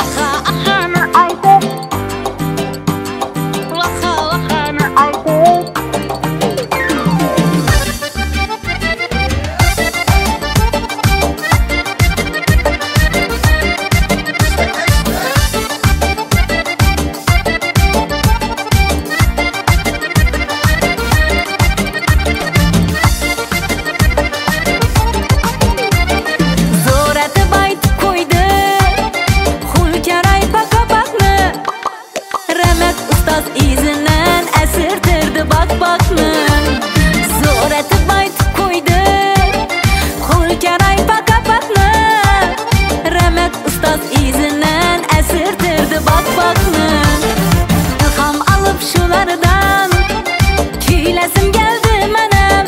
İzinden esirtirdi bak bakını. Zoretib aytib qo'ydi Xulkaray pakapakni. Rahmat ustoz izinden esirtirdi bak bakını. İlhom alıp shulardan kuylasim geldi menem.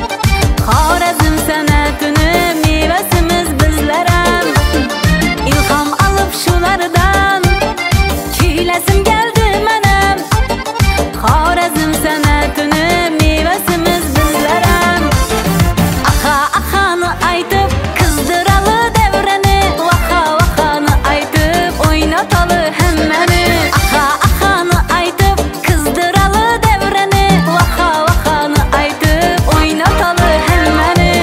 Xorazm san'atini mevasimiz bizlaram. İlhom alıp shulardan kuylasim geldi menem. Xorazm san'atini mevasimiz bizlaram. Aha ahani aytib qizdiralı davrani. Vaha vahani aytib o'ynatalı hammani. Aha ahani aytib qizdiralı davrani. Vaha vahani aytib o'ynatalı hammani.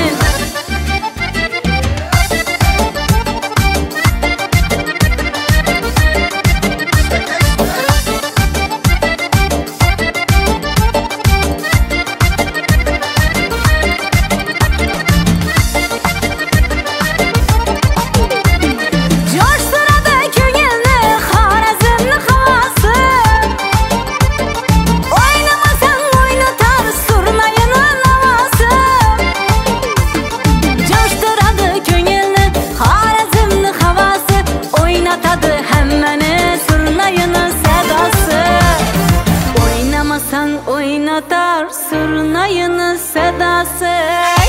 Oynatar surnayını sedası.